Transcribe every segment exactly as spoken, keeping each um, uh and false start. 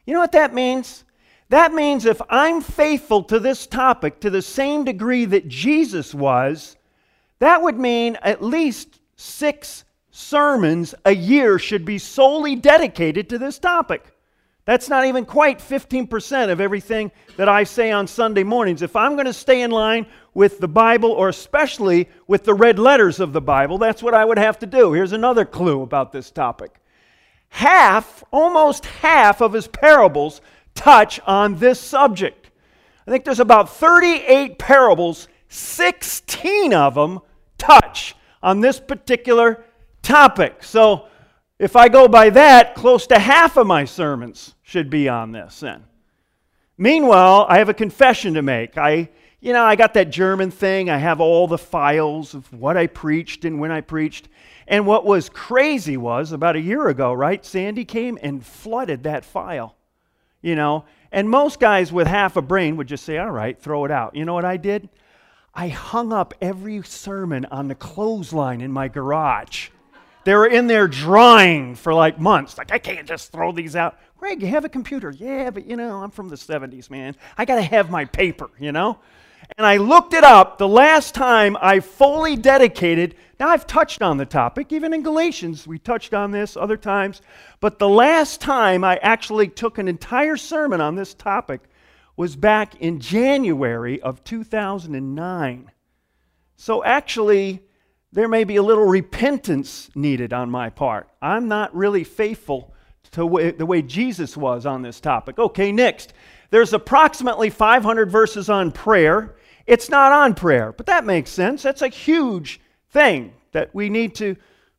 You know what that means? That means if I'm faithful to this topic to the same degree that Jesus was, that would mean at least six sermons a year should be solely dedicated to this topic. That's not even quite fifteen percent of everything that I say on Sunday mornings. If I'm going to stay in line with the Bible, or especially with the red letters of the Bible, that's what I would have to do. Here's another clue about this topic. Half, almost half of his parables touch on this subject. I think there's about thirty-eight parables, sixteen of them touch on this particular topic. So if I go by that, close to half of my sermons should be on this then. Meanwhile, I have a confession to make. I, you know, I got that German thing. I have all the files of what I preached and when I preached. And what was crazy was, about a year ago, right, Sandy came and flooded that file, you know. And most guys with half a brain would just say, all right, throw it out. You know what I did? I hung up every sermon on the clothesline in my garage. They were in there drying for like months. Like, I can't just throw these out. Greg, you have a computer. Yeah, but you know, I'm from the seventies, man. I got to have my paper, you know. And I looked it up. The last time I fully dedicated, now I've touched on the topic, even in Galatians, we touched on this other times. But the last time I actually took an entire sermon on this topic was back in January of two thousand nine. So actually, there may be a little repentance needed on my part. I'm not really faithful to the way Jesus was on this topic. Okay, next. There's approximately five hundred verses on prayer. It's not on prayer, but that makes sense. That's a huge thing that we need to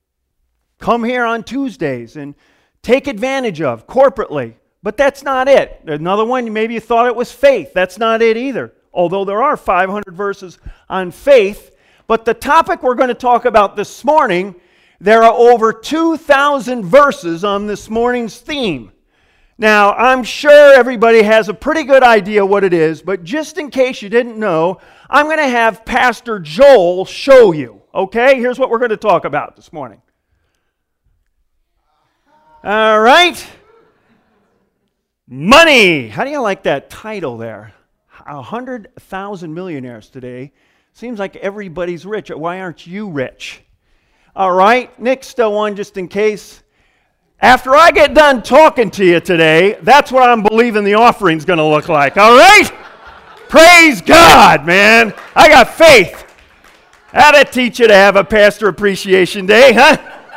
come here on Tuesdays and take advantage of corporately. But that's not it. Another one, maybe you thought it was faith. That's not it either. Although there are five hundred verses on faith. But the topic we're going to talk about this morning, there are over two thousand verses on this morning's theme. Now, I'm sure everybody has a pretty good idea what it is, but just in case you didn't know, I'm going to have Pastor Joel show you. Okay? Here's what we're going to talk about this morning. All right. Money. How do you like that title there? A hundred thousand millionaires today. Seems like everybody's rich. Why aren't you rich? All right. Next one, just in case. After I get done talking to you today, that's what I'm believing the offering's going to look like. All right? Praise God, man. I got faith. How'd teach you to have a pastor appreciation day, huh?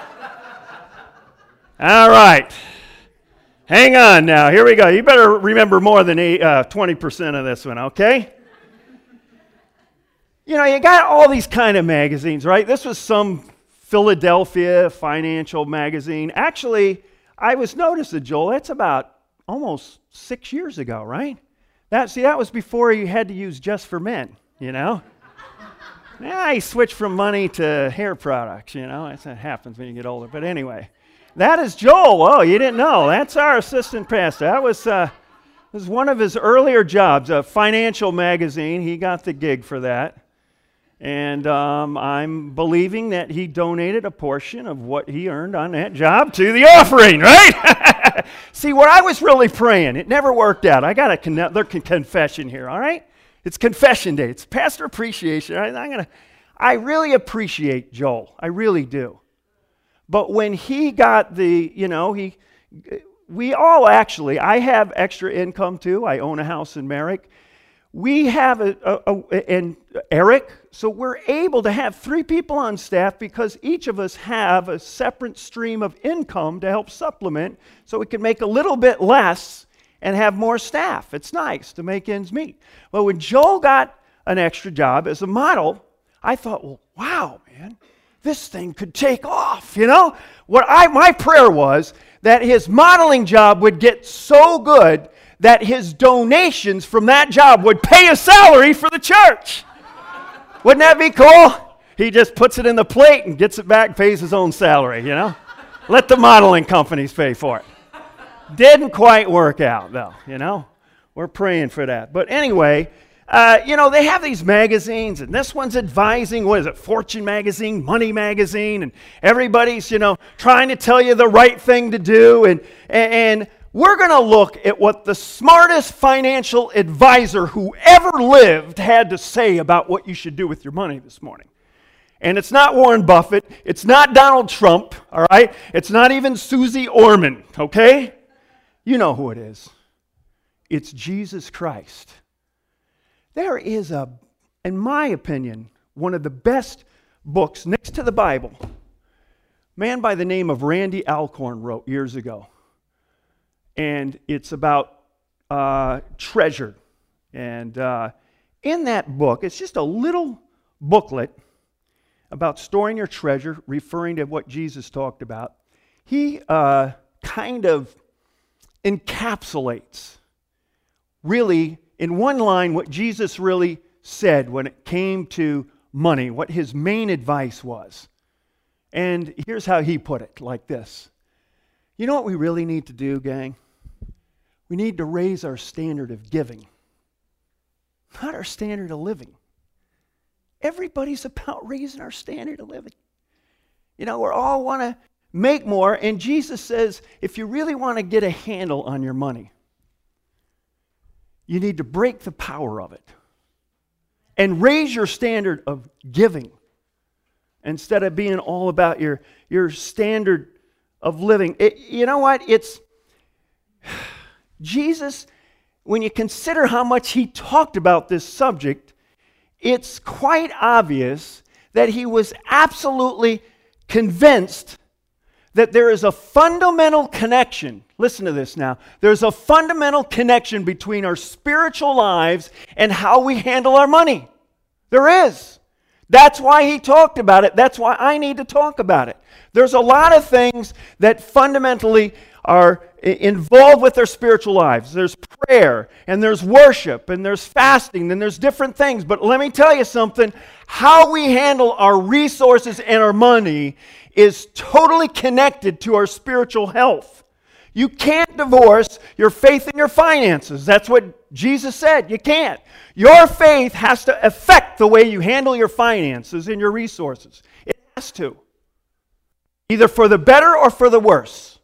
All right. Hang on now. Here we go. You better remember more than eight, uh, twenty percent of this one, okay? You know, you got all these kind of magazines, right? This was some Philadelphia financial magazine. Actually, I was noticing, Joel, that's about almost six years ago, right? That, see, that was before you had to use Just for Men, you know? Yeah, I switched from money to hair products, you know? That's what happens when you get older. But anyway, that is Joel. Oh, you didn't know. That's our assistant pastor. That was, uh, was one of his earlier jobs, a financial magazine. He got the gig for that. And um, I'm believing that he donated a portion of what he earned on that job to the offering, right? See, what I was really praying, it never worked out. I got a con- their con- confession here, all right? It's confession day. It's pastor appreciation. Right? I'm gonna, I really appreciate Joel. I really do. But when he got the, you know, he, we all actually, I have extra income too. I own a house in Merrick. We have a, a, a, and Eric, so we're able to have three people on staff because each of us have a separate stream of income to help supplement so we can make a little bit less and have more staff. It's nice to make ends meet. Well, when Joel got an extra job as a model, I thought, well, wow, man, this thing could take off, you know? What I my prayer was that his modeling job would get so good that his donations from that job would pay a salary for the church. Wouldn't that be cool? He just puts it in the plate and gets it back, pays his own salary, you know? Let the modeling companies pay for it. Didn't quite work out, though, you know? We're praying for that. But anyway, uh, you know, they have these magazines, and this one's advising, what is it, Fortune magazine, Money magazine, and everybody's, you know, trying to tell you the right thing to do, and and we're going to look at what the smartest financial advisor who ever lived had to say about what you should do with your money this morning. And it's not Warren Buffett. It's not Donald Trump, all right? It's not even Susie Orman, okay? You know who it is. It's Jesus Christ. There is a, in my opinion, one of the best books next to the Bible. A man by the name of Randy Alcorn wrote years ago. And it's about uh, treasure. And uh, in that book, it's just a little booklet about storing your treasure, referring to what Jesus talked about. He uh, kind of encapsulates, really, in one line, what Jesus really said when it came to money, what his main advice was. And here's how he put it, like this. You know what we really need to do, gang? We need to raise our standard of giving, not our standard of living. Everybody's about raising our standard of living. You know, we all want to make more, and Jesus says, if you really want to get a handle on your money, you need to break the power of it and raise your standard of giving instead of being all about your, your standard of living. It, you know what? It's Jesus, when you consider how much he talked about this subject, it's quite obvious that he was absolutely convinced that there is a fundamental connection. Listen to this now. There's a fundamental connection between our spiritual lives and how we handle our money. There is. That's why he talked about it. That's why I need to talk about it. There's a lot of things that fundamentally are involved with their spiritual lives. There's prayer, and there's worship, and there's fasting, and there's different things. But let me tell you something. How we handle our resources and our money is totally connected to our spiritual health. You can't divorce your faith and your finances. That's what Jesus said. You can't. Your faith has to affect the way you handle your finances and your resources. It has to. Either for the better or for the worse.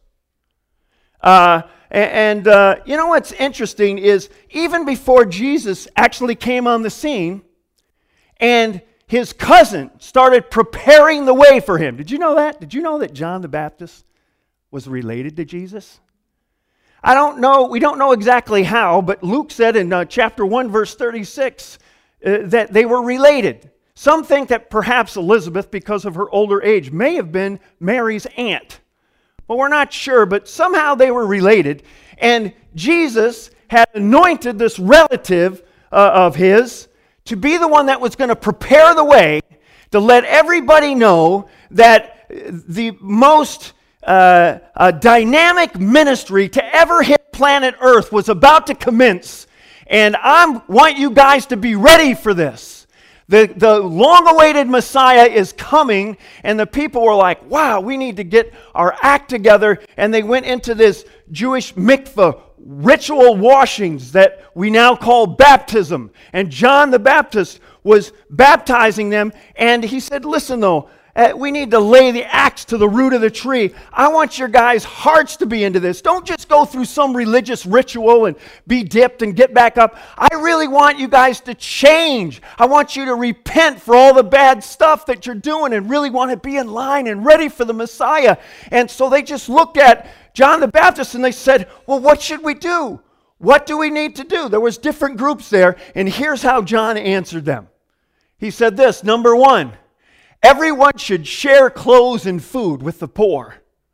Uh, and uh, you know what's interesting is even before Jesus actually came on the scene and his cousin started preparing the way for him. Did you know that? Did you know that John the Baptist was related to Jesus? I don't know, we don't know exactly how, but Luke said in uh, chapter one, verse thirty-six, uh, that they were related. Some think that perhaps Elizabeth, because of her older age, may have been Mary's aunt. Well, we're not sure, but somehow they were related. And Jesus had anointed this relative uh, of his to be the one that was going to prepare the way to let everybody know that the most uh, uh, dynamic ministry to ever hit planet Earth was about to commence. And I want you guys to be ready for this. The, the long-awaited Messiah is coming, and the people were like, wow, we need to get our act together. And they went into this Jewish mikveh, ritual washings that we now call baptism. And John the Baptist was baptizing them, and he said, listen though, uh, we need to lay the axe to the root of the tree. I want your guys' hearts to be into this. Don't just go through some religious ritual and be dipped and get back up. I really want you guys to change. I want you to repent for all the bad stuff that you're doing and really want to be in line and ready for the Messiah. And so they just looked at John the Baptist and they said, well, what should we do? What do we need to do? There was different groups there, and here's how John answered them. He said this, number one, everyone should share clothes and food with the poor.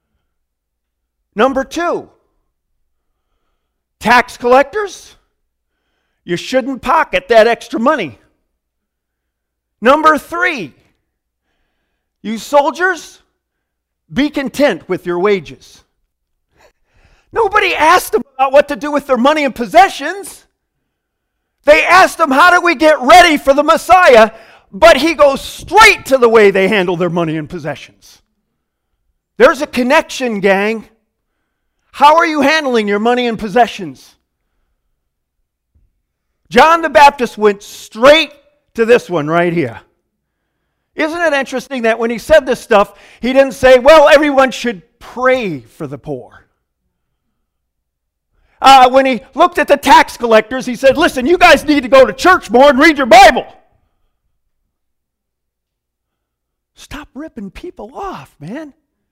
Number two, tax collectors, you shouldn't pocket that extra money. Number three, you soldiers, be content with your wages. Nobody asked them about what to do with their money and possessions. They asked them, how do we get ready for the Messiah? But he goes straight to the way they handle their money and possessions. There's a connection, gang. How are you handling your money and possessions? John the Baptist went straight to this one right here. Isn't it interesting that when he said this stuff, he didn't say, well, everyone should pray for the poor. uh, when he looked at the tax collectors, he said, listen, you guys need to go to church more and read your Bible. Stop ripping people off, man.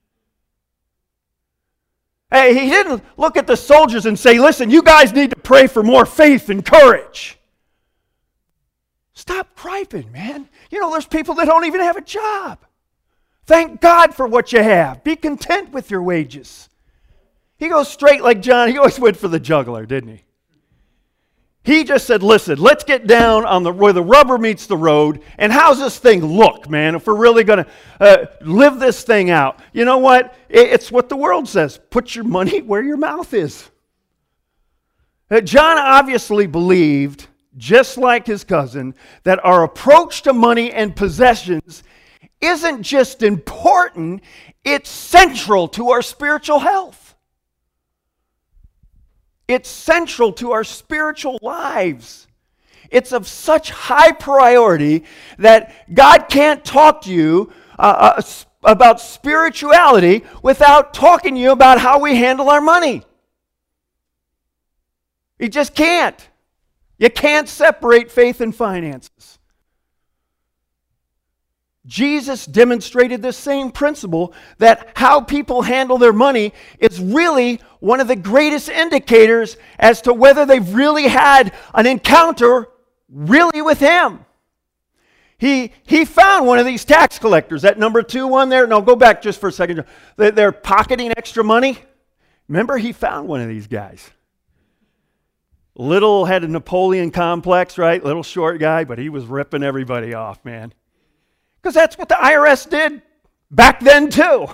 Hey, he didn't look at the soldiers and say, listen, you guys need to pray for more faith and courage. Stop griping, man. You know, there's people that don't even have a job. Thank God for what you have. Be content with your wages. He goes straight like John. He always went for the jugular, didn't he? He just said, listen, let's get down on the where the rubber meets the road, and how's this thing look, man, if we're really going to uh, live this thing out? You know what? It's what the world says. Put your money where your mouth is. Uh, John obviously believed, just like his cousin, that our approach to money and possessions isn't just important, it's central to our spiritual health. It's central to our spiritual lives. It's of such high priority that God can't talk to you uh, uh, about spirituality without talking to you about how we handle our money. He just can't. You can't separate faith and finances. Jesus demonstrated the same principle that how people handle their money is really one of the greatest indicators as to whether they've really had an encounter really with Him. He, he found one of these tax collectors, that number two one there. No, go back just for a second. They're pocketing extra money. Remember, he found one of these guys. Little had a Napoleon complex, right? Little short guy, but he was ripping everybody off, man. Because that's what the I R S did back then too.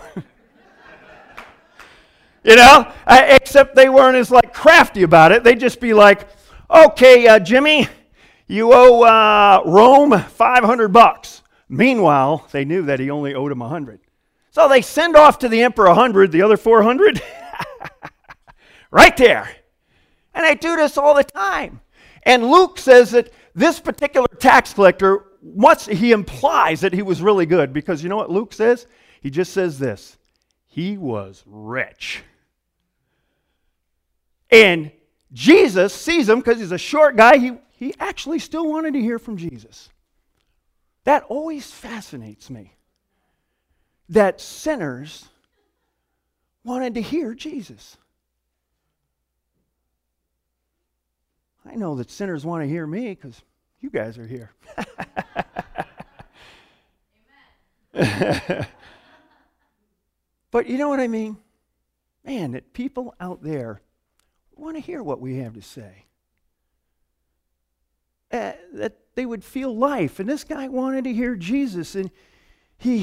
You know, uh, except they weren't as like crafty about it. They'd just be like, okay, uh, Jimmy, you owe uh, Rome five hundred bucks. Meanwhile, they knew that he only owed him one hundred. So they send off to the emperor one hundred, the other four hundred, right there. And they do this all the time. And Luke says that this particular tax collector, once he implies that he was really good, because you know what Luke says? He just says this: he was rich. And Jesus sees him because he's a short guy. He, he actually still wanted to hear from Jesus. That always fascinates me, that sinners wanted to hear Jesus. I know that sinners want to hear me because you guys are here. But you know what I mean? Man, that people out there want to hear what we have to say. Uh, that they would feel life. And this guy wanted to hear Jesus. And he,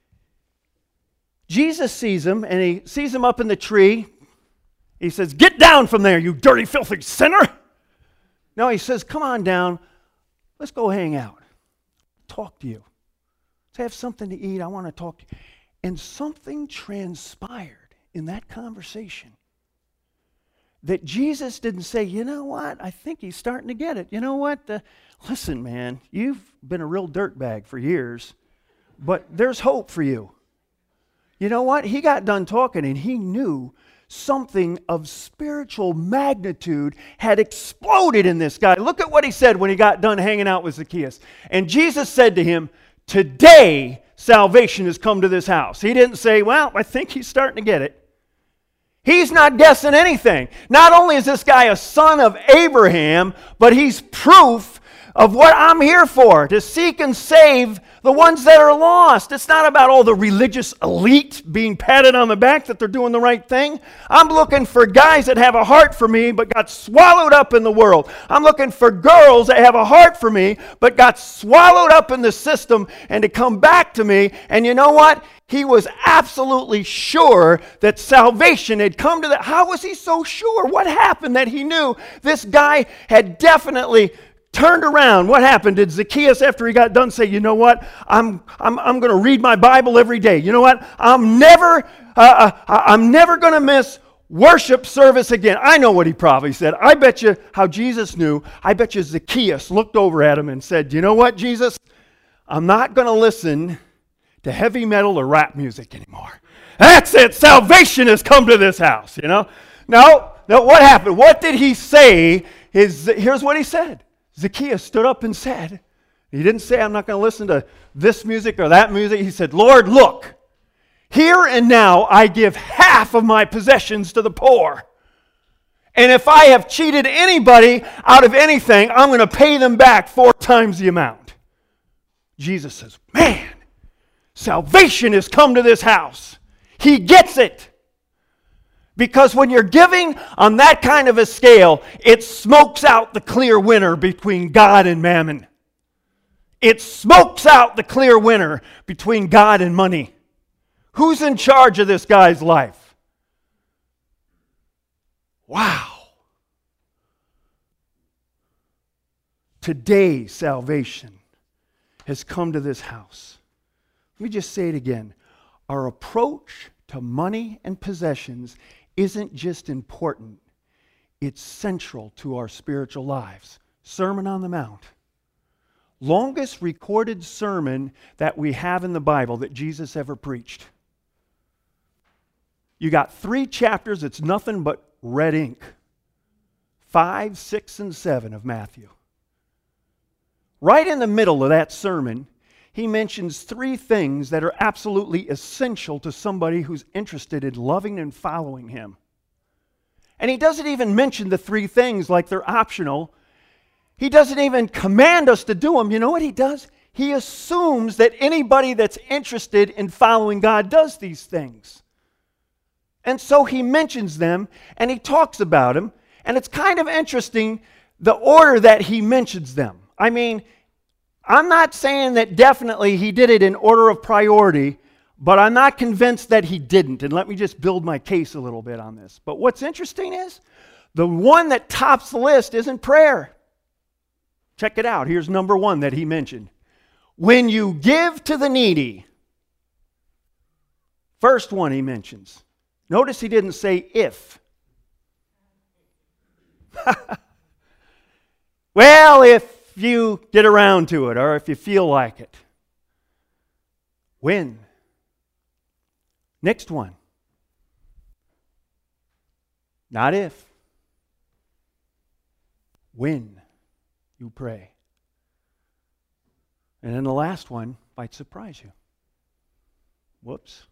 Jesus sees him, and he sees him up in the tree. He says, "Get down from there, you dirty, filthy sinner." No, he says, "Come on down. Let's go hang out. Talk to you. Let's have something to eat. I want to talk to you." And something transpired in that conversation that Jesus didn't say, "You know what? I think he's starting to get it. You know what? Uh, listen, man, you've been a real dirtbag for years, but there's hope for you." You know what? He got done talking and he knew something of spiritual magnitude had exploded in this guy. Look at what he said when he got done hanging out with Zacchaeus. And Jesus said to him, "Today salvation has come to this house." He didn't say, "Well, I think he's starting to get it." He's not guessing anything. Not only is this guy a son of Abraham, but he's proof of what I'm here for, to seek and save the ones that are lost. It's not about all the religious elite being patted on the back that they're doing the right thing. I'm looking for guys that have a heart for me but got swallowed up in the world. I'm looking for girls that have a heart for me but got swallowed up in the system and to come back to me. And you know what? He was absolutely sure that salvation had come to that. How was he so sure? What happened that he knew this guy had definitely turned around? What happened? Did Zacchaeus, after he got done, say, "You know what? I'm I'm I'm going to read my Bible every day. You know what? I'm never uh, uh, I'm never going to miss worship service again." I know what he probably said. I bet you how Jesus knew. I bet you Zacchaeus looked over at him and said, "You know what, Jesus? I'm not going to listen to heavy metal or rap music anymore. That's it. Salvation has come to this house." You know? No, now what happened? What did he say? His, here's what he said. Zacchaeus stood up and said, he didn't say, I'm not going to listen to this music or that music. He said, Lord, look, here and now I give half of my possessions to the poor. And if I have cheated anybody out of anything, I'm going to pay them back four times the amount. Jesus says, man, salvation has come to this house. He gets it. Because when you're giving on that kind of a scale, it smokes out the clear winner between God and mammon. It smokes out the clear winner between God and money. Who's in charge of this guy's life? Wow. Today, salvation has come to this house. Let me just say it again. Our approach to money and possessions isn't just important. It's central to our spiritual lives. Sermon on the Mount. Longest recorded sermon that we have in the Bible that Jesus ever preached. You got three chapters, it's nothing but red ink. Five, six, and seven of Matthew. Right in the middle of that sermon, he mentions three things that are absolutely essential to somebody who's interested in loving and following him. And he doesn't even mention the three things like they're optional. He doesn't even command us to do them. You know what he does? He assumes that anybody that's interested in following God does these things. And so he mentions them, and he talks about them, and it's kind of interesting the order that he mentions them. I mean, I'm not saying that definitely he did it in order of priority, but I'm not convinced that he didn't. And let me just build my case a little bit on this. But what's interesting is, the one that tops the list isn't prayer. Check it out. Here's number one that he mentioned. When you give to the needy. First one he mentions. Notice he didn't say if. Well, if you get around to it, or if you feel like it. When? Next one. Not if. When you pray. And then the last one might surprise you. Whoops.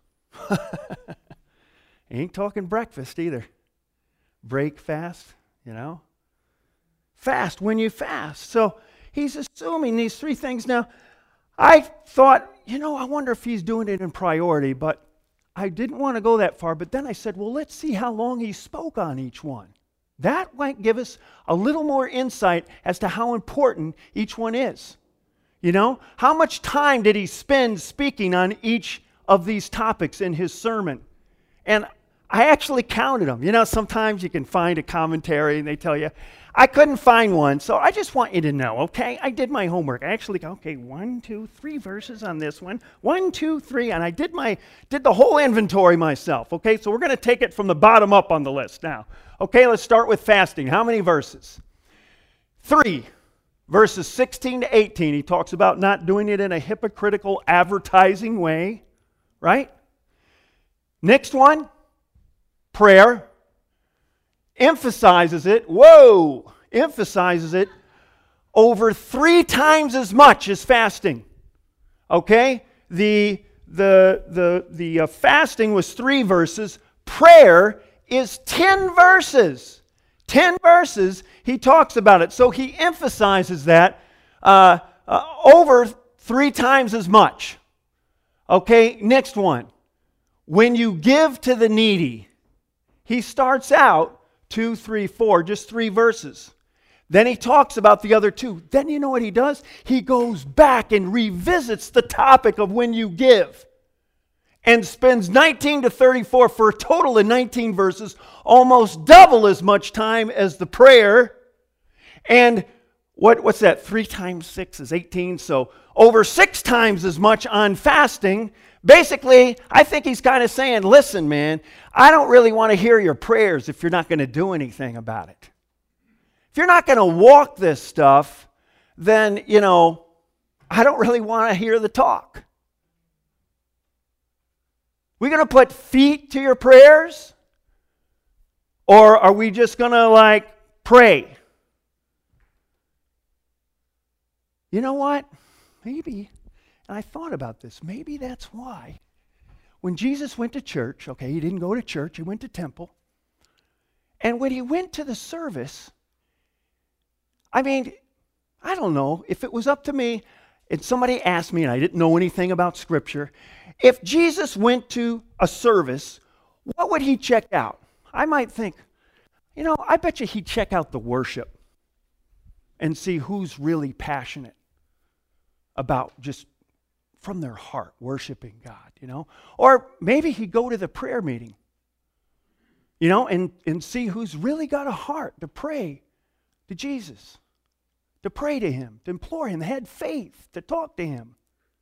Ain't talking breakfast either. Break fast, you know. Fast when you fast. So he's assuming these three things. Now, I thought, you know, I wonder if he's doing it in priority, but I didn't want to go that far. But then I said, well, let's see how long he spoke on each one. That might give us a little more insight as to how important each one is. You know, how much time did he spend speaking on each of these topics in his sermon? And I actually counted them. You know, sometimes you can find a commentary and they tell you, I couldn't find one, so I just want you to know, okay? I did my homework. I actually go, okay, one, two, three verses on this one. One, two, three, and I did my did the whole inventory myself, okay? So we're going to take it from the bottom up on the list now. Okay, let's start with fasting. How many verses? Three. Verses sixteen to eighteen, he talks about not doing it in a hypocritical advertising way, right? Next one, prayer. Emphasizes it, whoa, emphasizes it over three times as much as fasting. Okay? The, the, the, the uh, fasting was three verses. Prayer is ten verses. Ten verses, he talks about it. So he emphasizes that uh, uh, over three times as much. Okay, next one. When you give to the needy, he starts out two, three, four, just three verses. Then he talks about the other two. Then you know what he does? He goes back and revisits the topic of when you give. And spends nineteen to thirty-four for a total of nineteen verses, almost double as much time as the prayer. And what, what's that? Three times six is eighteen. So over six times as much on fasting. Basically, I think he's kind of saying, listen, man, I don't really want to hear your prayers if you're not going to do anything about it. If you're not going to walk this stuff, then, you know, I don't really want to hear the talk. We're going to put feet to your prayers? Or are we just going to like pray? You know what? Maybe, and I thought about this, maybe that's why. When Jesus went to church, okay, he didn't go to church, he went to temple. And when he went to the service, I mean, I don't know, if it was up to me, and somebody asked me, and I didn't know anything about Scripture, if Jesus went to a service, what would he check out? I might think, you know, I bet you he'd check out the worship and see who's really passionate about just from their heart worshiping God, you know? Or maybe he'd go to the prayer meeting, you know, and, and see who's really got a heart to pray to Jesus, to pray to him, to implore him, had faith, to talk to him.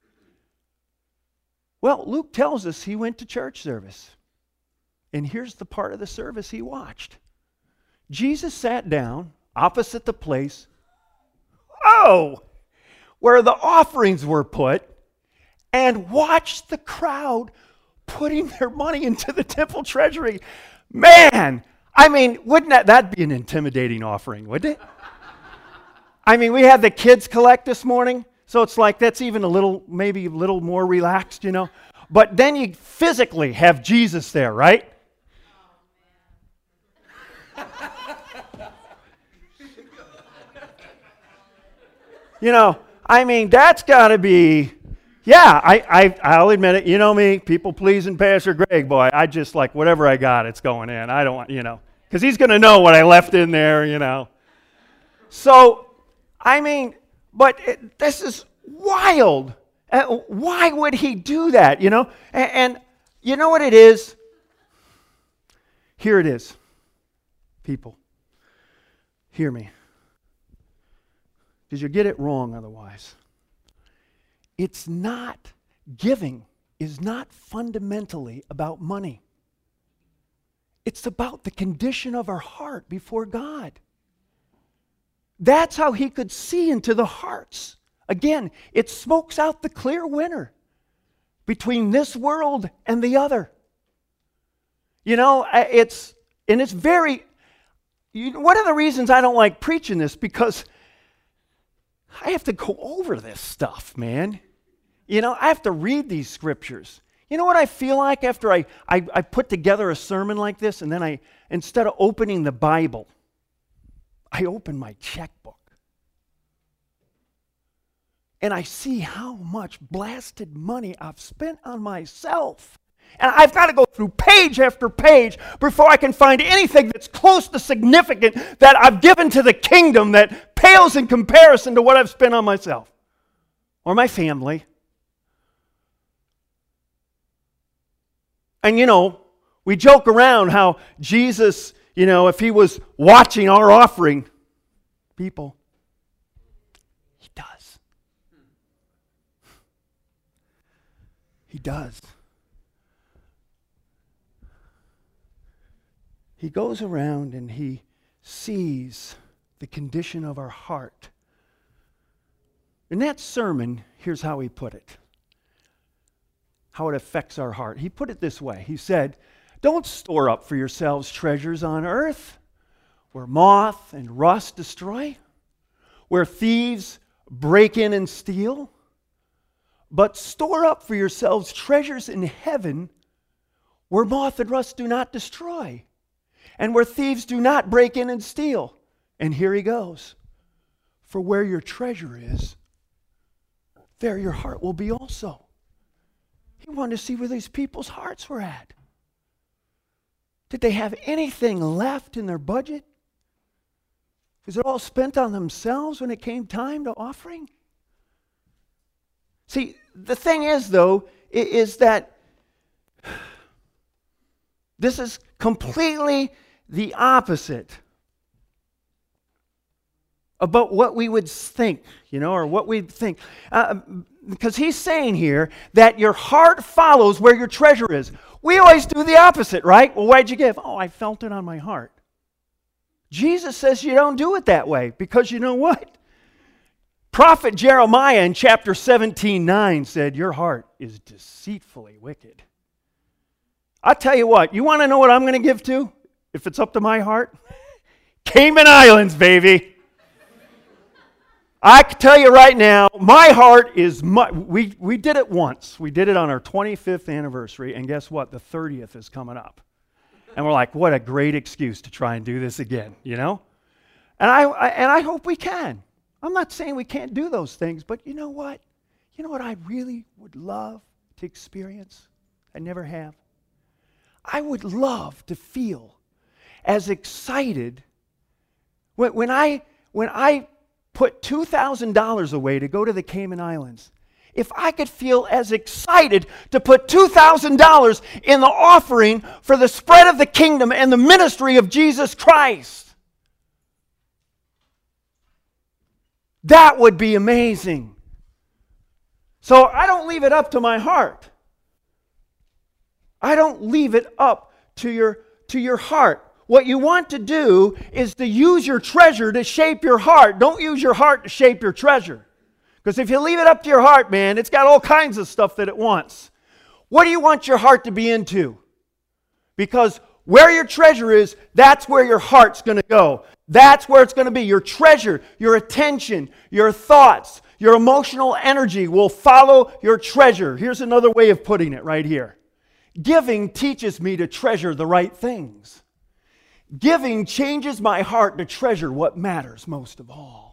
Well, Luke tells us he went to church service. And here's the part of the service he watched. Jesus sat down opposite the place, oh, where the offerings were put, and watched the crowd putting their money into the temple treasury. Man, I mean, wouldn't that, that be an intimidating offering, wouldn't it? I mean, we had the kids collect this morning, so it's like that's even a little, maybe a little more relaxed, you know. But then you physically have Jesus there, right? You know, I mean, that's got to be, yeah, I, I, I'll admit it. You know me, people pleasing Pastor Greg, boy. I just like whatever I got, it's going in. I don't want, you know, because he's going to know what I left in there, you know. So, I mean, but it, this is wild. Uh, why would he do that, you know? And, and you know what it is? Here it is. People, hear me. Because you get it wrong otherwise. It's not, giving is not fundamentally about money. It's about the condition of our heart before God. That's how he could see into the hearts. Again, it smokes out the clear winner between this world and the other. You know, it's, and it's very, you know, one of the reasons I don't like preaching this, because I have to go over this stuff, man. You know, I have to read these scriptures. You know what I feel like after I, I, I put together a sermon like this, and then I, instead of opening the Bible, I open my checkbook. And I see how much blasted money I've spent on myself. And I've got to go through page after page before I can find anything that's close to significant that I've given to the kingdom that pales in comparison to what I've spent on myself or my family. And, you know, we joke around how Jesus, you know, if he was watching our offering, people, he does. He does. He goes around and he sees the condition of our heart. In that sermon, here's how he put it. How it affects our heart. He put it this way. He said, don't store up for yourselves treasures on earth where moth and rust destroy, where thieves break in and steal, but store up for yourselves treasures in heaven where moth and rust do not destroy, and where thieves do not break in and steal. And here he goes. For where your treasure is, there your heart will be also. He wanted to see where these people's hearts were at. Did they have anything left in their budget? Was it all spent on themselves when it came time to offering? See, the thing is, though, is that this is completely the opposite about what we would think, you know, or what we'd think. Uh, because he's saying here that your heart follows where your treasure is. We always do the opposite, right? Well, why'd you give? Oh, I felt it on my heart. Jesus says you don't do it that way, because you know what? Prophet Jeremiah in chapter seventeen nine said, your heart is deceitfully wicked. I'll tell you what, you want to know what I'm going to give to? if it's up to my heart, Cayman Islands, baby. I can tell you right now, my heart is, mu- we, we did it once. We did it on our twenty-fifth anniversary, and guess what? The thirtieth is coming up. And we're like, what a great excuse to try and do this again, you know? And I, I and I hope we can. I'm not saying we can't do those things, but you know what? You know what I really would love to experience? I never have. I would love to feel as excited when, when I when I put two thousand dollars away to go to the Cayman Islands. If I could feel as excited to put two thousand dollars in the offering for the spread of the kingdom and the ministry of Jesus Christ, that would be amazing. So I don't leave it up to my heart. I don't leave it up to your, to your heart. What you want to do is to use your treasure to shape your heart. Don't use your heart to shape your treasure. Because if you leave it up to your heart, man, it's got all kinds of stuff that it wants. What do you want your heart to be into? Because where your treasure is, that's where your heart's going to go. That's where it's going to be. Your treasure, your attention, your thoughts, your emotional energy will follow your treasure. Here's another way of putting it right here. Giving teaches me to treasure the right things. Giving changes my heart to treasure what matters most of all.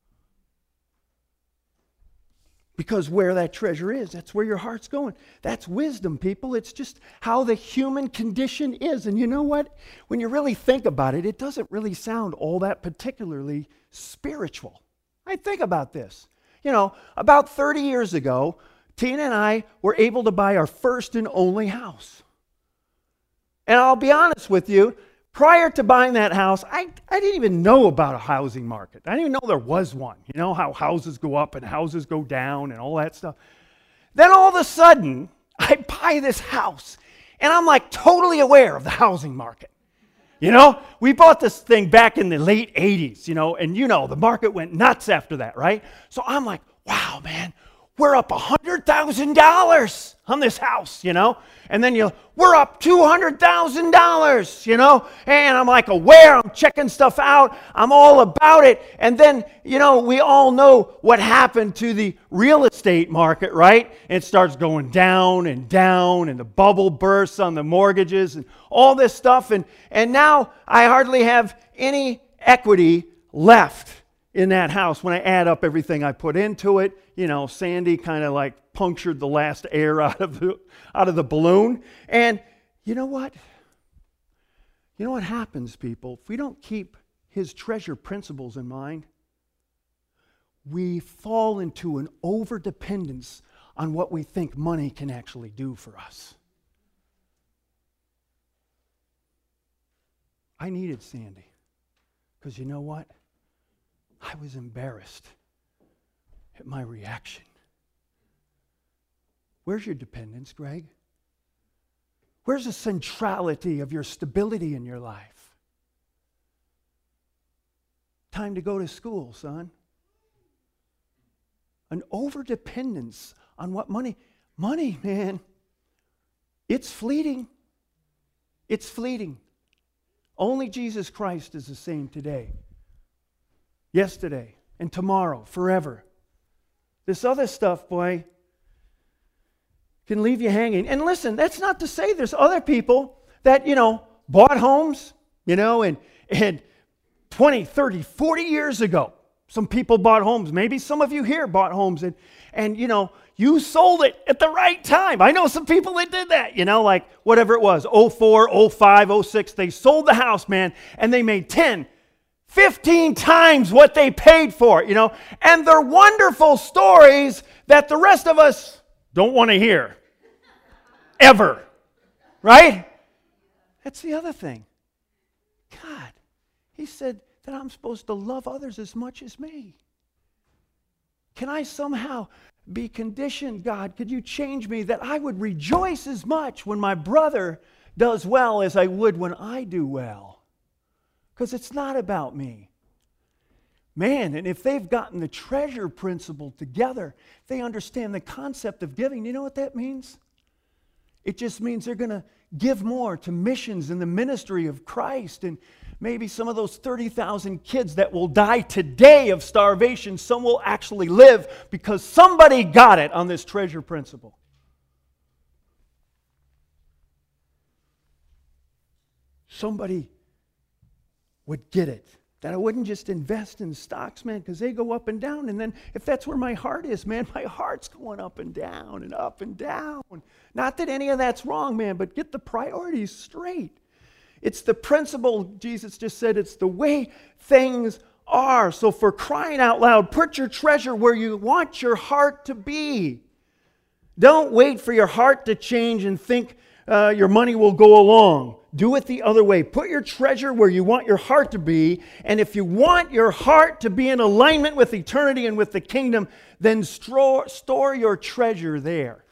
Because where that treasure is, that's where your heart's going. That's wisdom, people. It's just how the human condition is. And you know what? When you really think about it, it doesn't really sound all that particularly spiritual. I think about this. You know, about thirty years ago, Tina and I were able to buy our first and only house. And I'll be honest with you, prior to buying that house, I, I didn't even know about a housing market. I didn't even know there was one. You know how houses go up and houses go down and all that stuff. Then all of a sudden, I buy this house, and I'm like totally aware of the housing market. You know, we bought this thing back in the late eighties, you know, and you know, the market went nuts after that, right? So I'm like, wow, man, we're up one hundred thousand dollars on this house, you know? And then you, we're up two hundred thousand dollars, you know? And I'm like aware, I'm checking stuff out, I'm all about it. And then, you know, we all know what happened to the real estate market, right? It starts going down and down, and the bubble bursts on the mortgages and all this stuff. And, and now I hardly have any equity left in that house when I add up everything I put into it. You know, Sandy kind of like punctured the last air out of the, out of the balloon. And you know what? You know what happens, people? If we don't keep his treasure principles in mind, we fall into an overdependence on what we think money can actually do for us. I needed Sandy because you know what? I was embarrassed at my reaction. Where's your dependence, Greg? Where's the centrality of your stability in your life? Time to go to school, son. An overdependence on what money? Money, man, it's fleeting. It's fleeting. Only Jesus Christ is the same today, yesterday, and tomorrow, forever. This other stuff, boy, can leave you hanging. And listen, that's not to say there's other people that, you know, bought homes, you know, and, and twenty, thirty, forty years ago, some people bought homes. Maybe some of you here bought homes, and, and you know, you sold it at the right time. I know some people that did that, you know, like whatever it was, oh four, oh five, oh six, they sold the house, man, and they made ten, fifteen times what they paid for it, you know. And they're wonderful stories that the rest of us don't want to hear. Ever. Right? That's the other thing. God, he said that I'm supposed to love others as much as me. Can I somehow be conditioned, God? Could you change me that I would rejoice as much when my brother does well as I would when I do well? Because it's not about me. Man, and if they've gotten the treasure principle together, they understand the concept of giving. You know what that means? It just means they're going to give more to missions and the ministry of Christ. And maybe some of those thirty thousand kids that will die today of starvation, some will actually live because somebody got it on this treasure principle. Somebody would get it. That I wouldn't just invest in stocks, man, because they go up and down. And then if that's where my heart is, man, my heart's going up and down and up and down. Not that any of that's wrong, man, but get the priorities straight. It's the principle, Jesus just said, it's the way things are. So for crying out loud, put your treasure where you want your heart to be. Don't wait for your heart to change and think uh, your money will go along. Do it the other way. Put your treasure where you want your heart to be. And if you want your heart to be in alignment with eternity and with the kingdom, then store, store your treasure there.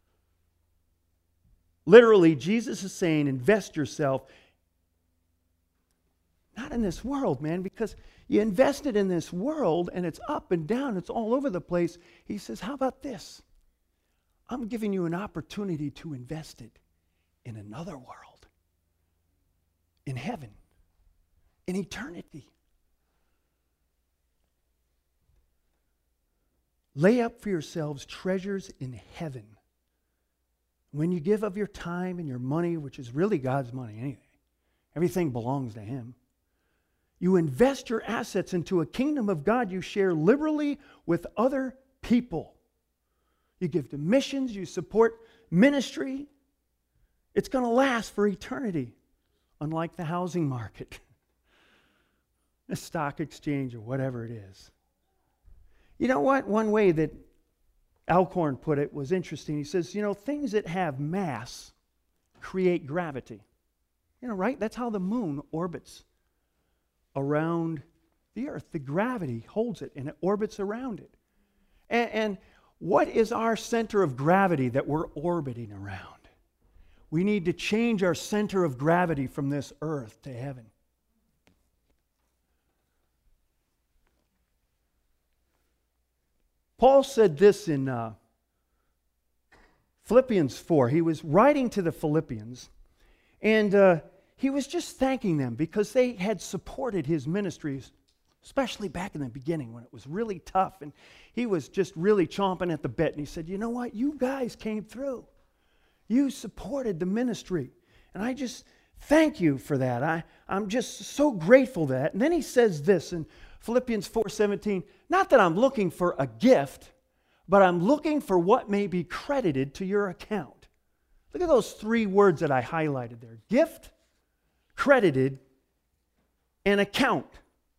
Literally, Jesus is saying, invest yourself. Not in this world, man, because you invest it in this world and it's up and down. It's all over the place. He says, how about this? I'm giving you an opportunity to invest it in another world. In heaven, in eternity. Lay up for yourselves treasures in heaven. When you give of your time and your money, which is really God's money anyway, everything belongs to Him. You invest your assets into a kingdom of God you share liberally with other people. You give to missions, you support ministry. It's going to last for eternity. Unlike the housing market, the stock exchange, or whatever it is. You know what? One way that Alcorn put it was interesting. He says, you know, things that have mass create gravity. You know, right? That's how the moon orbits around the earth. The gravity holds it and it orbits around it. And, and what is our center of gravity that we're orbiting around? We need to change our center of gravity from this earth to heaven. Paul said this in uh, Philippians four. He was writing to the Philippians, and uh, he was just thanking them because they had supported his ministries, especially back in the beginning when it was really tough, and he was just really chomping at the bit. And he said, you know what? You guys came through. You supported the ministry. And I just thank you for that. I, I'm just so grateful for that. And then he says this in Philippians four seventeen, not that I'm looking for a gift, but I'm looking for what may be credited to your account. Look at those three words that I highlighted there. Gift, credited, and account.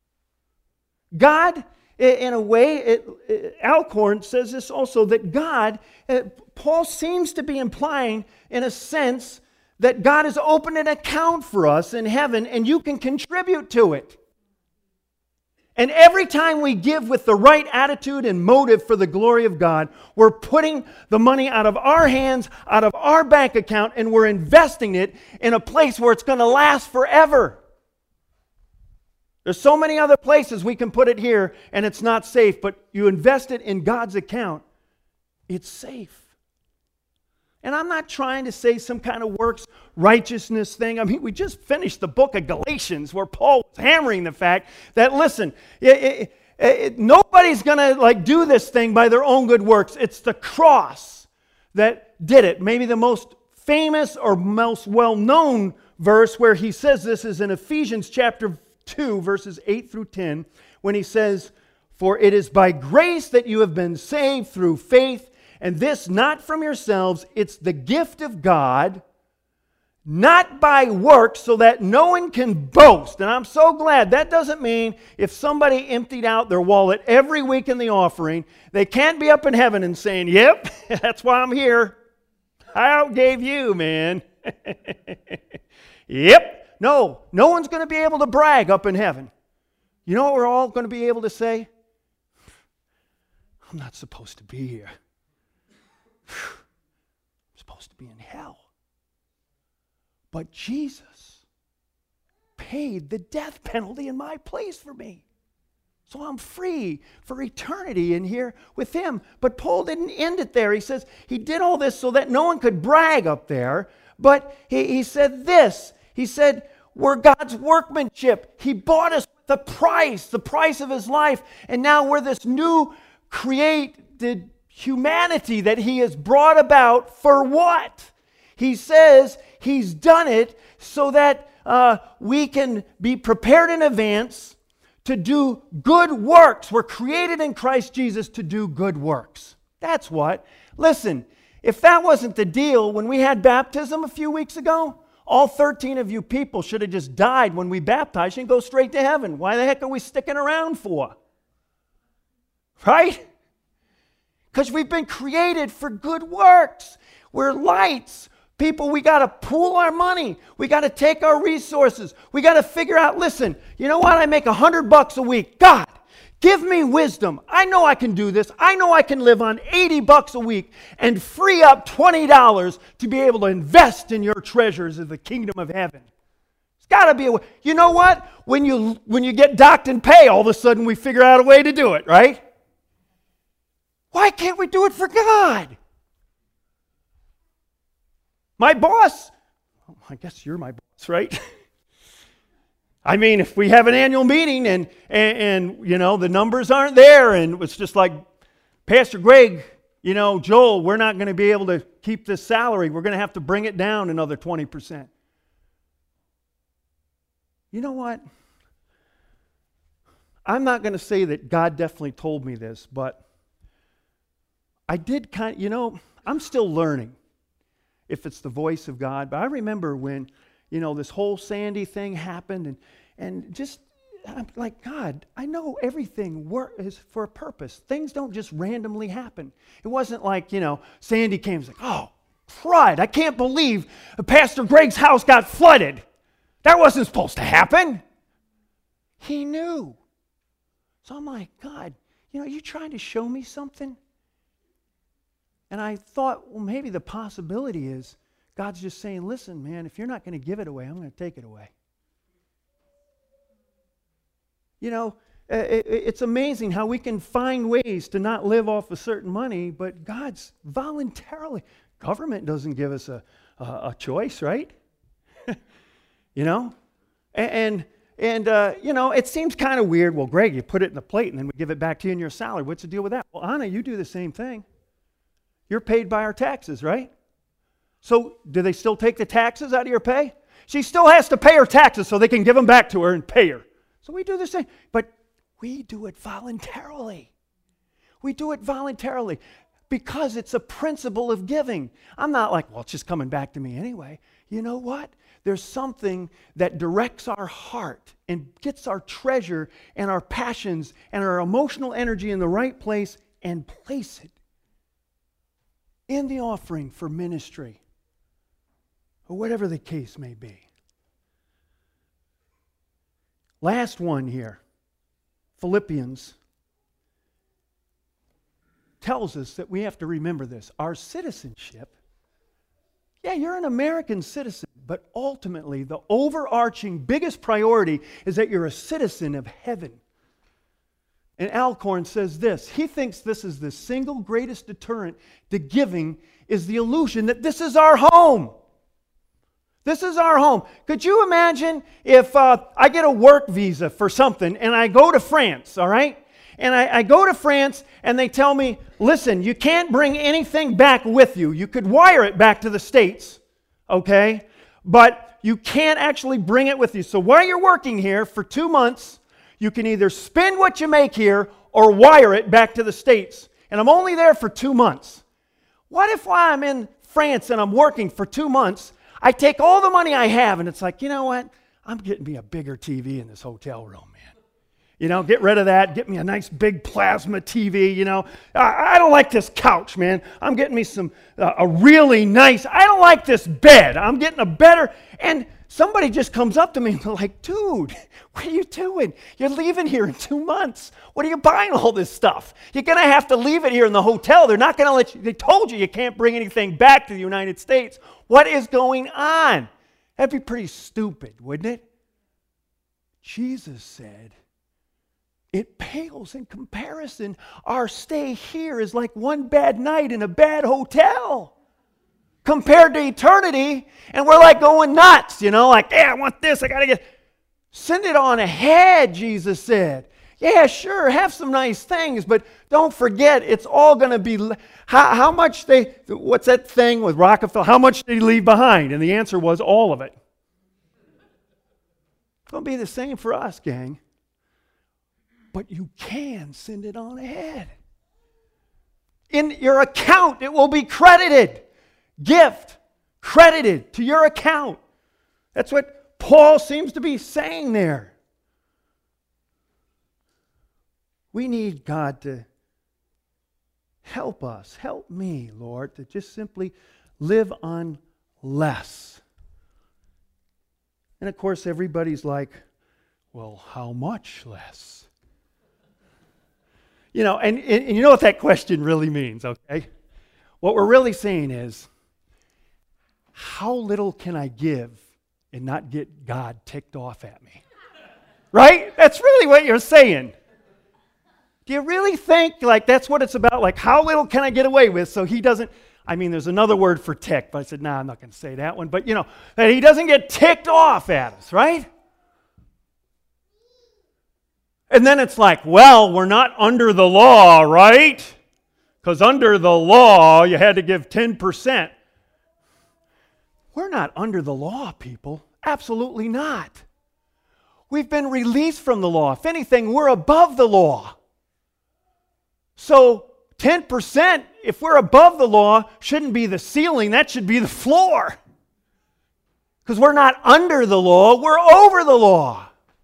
God, in a way, it, it, Alcorn says this also, that God, uh, Paul seems to be implying, in a sense, that God has opened an account for us in heaven and you can contribute to it. And every time we give with the right attitude and motive for the glory of God, we're putting the money out of our hands, out of our bank account, and we're investing it in a place where it's going to last forever. There's so many other places we can put it here and it's not safe, but you invest it in God's account, it's safe. And I'm not trying to say some kind of works righteousness thing. I mean, we just finished the book of Galatians where Paul was hammering the fact that, listen, it, it, it, nobody's going to like do this thing by their own good works. It's the cross that did it. Maybe the most famous or most well-known verse where he says this is in Ephesians chapter two, verses eight through ten, when he says, for it is by grace that you have been saved through faith, and this not from yourselves, it's the gift of God, not by works, so that no one can boast. And I'm so glad. That doesn't mean if somebody emptied out their wallet every week in the offering, they can't be up in heaven and saying, yep, that's why I'm here. I outgave you, man. Yep. No, no one's going to be able to brag up in heaven. You know what we're all going to be able to say? I'm not supposed to be here. I'm supposed to be in hell. But Jesus paid the death penalty in my place for me. So I'm free for eternity in here with him. But Paul didn't end it there. He says he did all this so that no one could brag up there. But he, he said this. He said, we're God's workmanship. He bought us with the price, the price of his life. And now we're this new created humanity that he has brought about for what? He says he's done it so that uh, we can be prepared in advance to do good works. We're created in Christ Jesus to do good works. That's what. Listen, if that wasn't the deal when we had baptism a few weeks ago, all thirteen of you people should have just died when we baptized you and go straight to heaven. Why the heck are we sticking around for? Right? Because we've been created for good works. We're lights. People, we got to pool our money. We got to take our resources. We got to figure out, listen, you know what? I make a hundred bucks a week. God, give me wisdom. I know I can do this. I know I can live on eighty bucks a week and free up twenty dollars to be able to invest in your treasures of the kingdom of heaven. It's got to be a way. You know what? When you, when you get docked and pay, all of a sudden we figure out a way to do it, right? Why can't we do it for God? My boss, I guess you're my boss, right? I mean, if we have an annual meeting and, and, and, you know, the numbers aren't there and it's just like, Pastor Greg, you know, Joel, we're not going to be able to keep this salary. We're going to have to bring it down another twenty percent. You know what? I'm not going to say that God definitely told me this, but I did kind of, you know, I'm still learning if it's the voice of God. But I remember when, you know, this whole Sandy thing happened, and and just, I'm like, God, I know everything wor- is for a purpose. Things don't just randomly happen. It wasn't like, you know, Sandy came and was like, oh, pride. I can't believe Pastor Greg's house got flooded. That wasn't supposed to happen. He knew. So I'm like, God, you know, are you trying to show me something? And I thought, well, maybe the possibility is God's just saying, listen, man, if you're not going to give it away, I'm going to take it away. You know, it's amazing how we can find ways to not live off a certain money, but God's voluntarily. Government doesn't give us a, a, a choice, right? You know? And, and uh, you know, it seems kind of weird. Well, Greg, you put it in the plate and then we give it back to you in your salary. What's the deal with that? Well, Anna, you do the same thing. You're paid by our taxes, right? So do they still take the taxes out of your pay? She still has to pay her taxes so they can give them back to her and pay her. So we do the same. But we do it voluntarily. We do it voluntarily because it's a principle of giving. I'm not like, well, it's just coming back to me anyway. You know what? There's something that directs our heart and gets our treasure and our passions and our emotional energy in the right place and place it in the offering for ministry, or whatever the case may be. Last one here, Philippians, tells us that we have to remember this. Our citizenship, yeah, you're an American citizen, but ultimately the overarching biggest priority is that you're a citizen of heaven. And Alcorn says this, he thinks this is the single greatest deterrent to giving is the illusion that this is our home. This is our home. Could you imagine if uh, I get a work visa for something and I go to France, all right? And I, I go to France and they tell me, listen, you can't bring anything back with you. You could wire it back to the States, okay? But you can't actually bring it with you. So while you're working here for two months, you can either spend what you make here or wire it back to the States. And I'm only there for two months. What if while I'm in France and I'm working for two months, I take all the money I have and it's like, you know what? I'm getting me a bigger T V in this hotel room, man. You know, get rid of that. Get me a nice big plasma T V, you know. I, I don't like this couch, man. I'm getting me some, uh, a really nice, I don't like this bed. I'm getting a better, and somebody just comes up to me and they're like, dude, what are you doing? You're leaving here in two months. What are you buying all this stuff? You're going to have to leave it here in the hotel. They're not going to let you. They told you you can't bring anything back to the United States. What is going on? That'd be pretty stupid, wouldn't it? Jesus said, it pales in comparison. Our stay here is like one bad night in a bad hotel compared to eternity, and we're like going nuts, you know, like, yeah, I want this, I got to get. Send it on ahead, Jesus said. Yeah, sure, have some nice things, but don't forget, it's all going to be, how, how much they, what's that thing with Rockefeller, how much did he leave behind? And the answer was all of it. It's going to be the same for us, gang. But you can send it on ahead. In your account, it will be credited. Gift, credited to your account. That's what Paul seems to be saying there. We need God to help us, help me, Lord, to just simply live on less. And of course, everybody's like, well, how much less? You know, and, and you know what that question really means, okay? What we're really saying is, how little can I give and not get God ticked off at me? Right? That's really what you're saying. Do you really think like that's what it's about? Like, how little can I get away with so he doesn't, I mean, there's another word for tick, but I said, nah, I'm not going to say that one. But, you know, that he doesn't get ticked off at us, right? And then it's like, well, we're not under the law, right? Because under the law, you had to give ten percent. We're not under the law, people. Absolutely not. We've been released from the law. If anything, we're above the law. So ten percent, if we're above the law, shouldn't be the ceiling. That should be the floor. Because we're not under the law, we're over the law.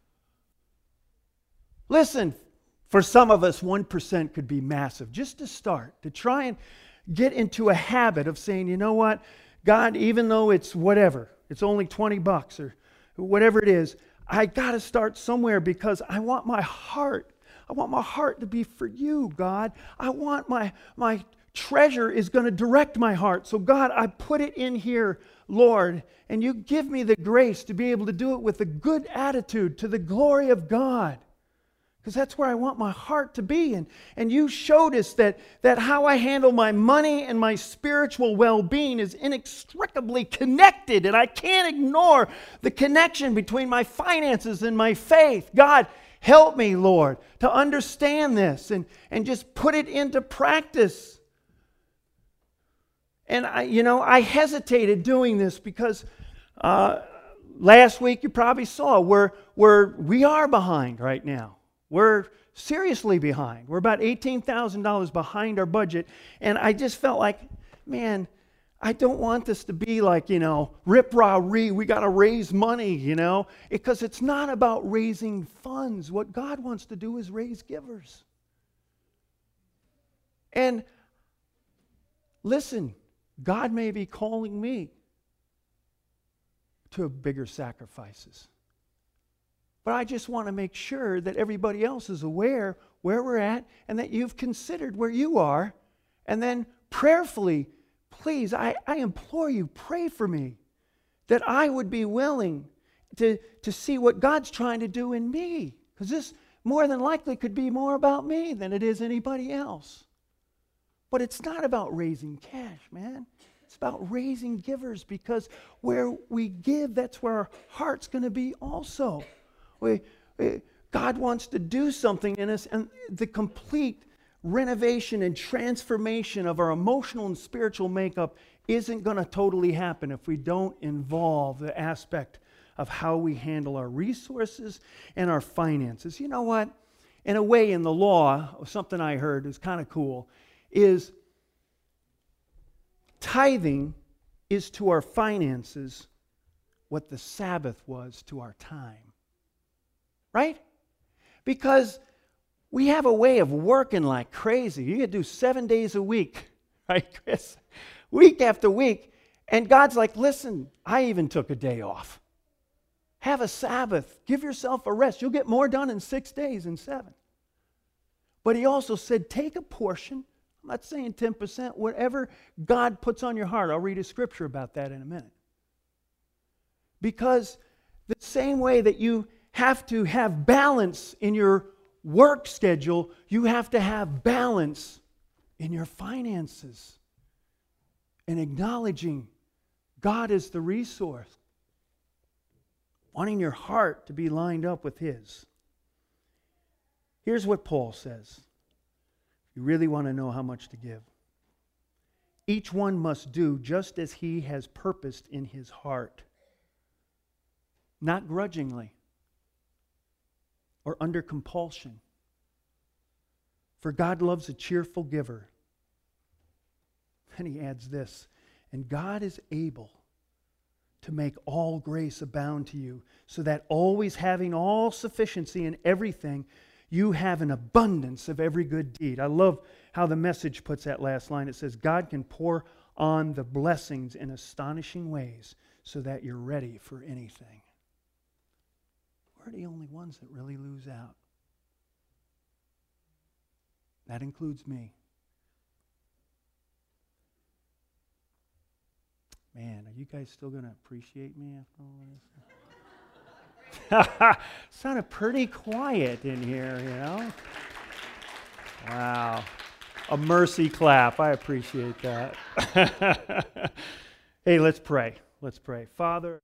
Listen, for some of us, one percent could be massive. Just to start, to try and get into a habit of saying, you know what, God, even though it's whatever, it's only twenty bucks or whatever it is, I got to start somewhere because I want my heart I want my heart to be for you, God. I want my, my treasure is going to direct my heart. So, God, I put it in here, Lord, and you give me the grace to be able to do it with a good attitude to the glory of God. Because that's where I want my heart to be. And, and you showed us that, that how I handle my money and my spiritual well-being is inextricably connected. And I can't ignore the connection between my finances and my faith. God, help me, Lord, to understand this and, and just put it into practice. And, I, you know, I hesitated doing this because uh, last week you probably saw we're, we're, we are behind right now. We're seriously behind. We're about eighteen thousand dollars behind our budget. And I just felt like, man, I don't want this to be like, you know, rip-rah-ree, we got to raise money, you know, because it's not about raising funds. What God wants to do is raise givers. And listen, God may be calling me to bigger sacrifices. But I just want to make sure that everybody else is aware where we're at and that you've considered where you are. And then prayerfully, please, I, I implore you, pray for me that I would be willing to, to see what God's trying to do in me. Because this more than likely could be more about me than it is anybody else. But it's not about raising cash, man. It's about raising givers because where we give, that's where our heart's going to be also. We, we, God wants to do something in us, and the complete renovation and transformation of our emotional and spiritual makeup isn't going to totally happen if we don't involve the aspect of how we handle our resources and our finances. You know what? In a way, in the law, something I heard is kind of cool, is tithing is to our finances what the Sabbath was to our time. Right? Because we have a way of working like crazy. You could do seven days a week, right, Chris? Week after week. And God's like, listen, I even took a day off. Have a Sabbath. Give yourself a rest. You'll get more done in six days than seven. But he also said, take a portion. I'm not saying ten percent. Whatever God puts on your heart. I'll read a scripture about that in a minute. Because the same way that you have to have balance in your work schedule, you have to have balance in your finances and acknowledging God is the resource. Wanting your heart to be lined up with His. Here's what Paul says. You really want to know how much to give. Each one must do just as he has purposed in his heart, not grudgingly or under compulsion. For God loves a cheerful giver. And he adds this, and God is able to make all grace abound to you, so that always having all sufficiency in everything, you have an abundance of every good deed. I love how the Message puts that last line. It says, God can pour on the blessings in astonishing ways so that you're ready for anything. We're the only ones that really lose out. That includes me. Man, are you guys still going to appreciate me after all this? Sounded pretty quiet in here, you know? Wow. A mercy clap. I appreciate that. Hey, let's pray. Let's pray. Father,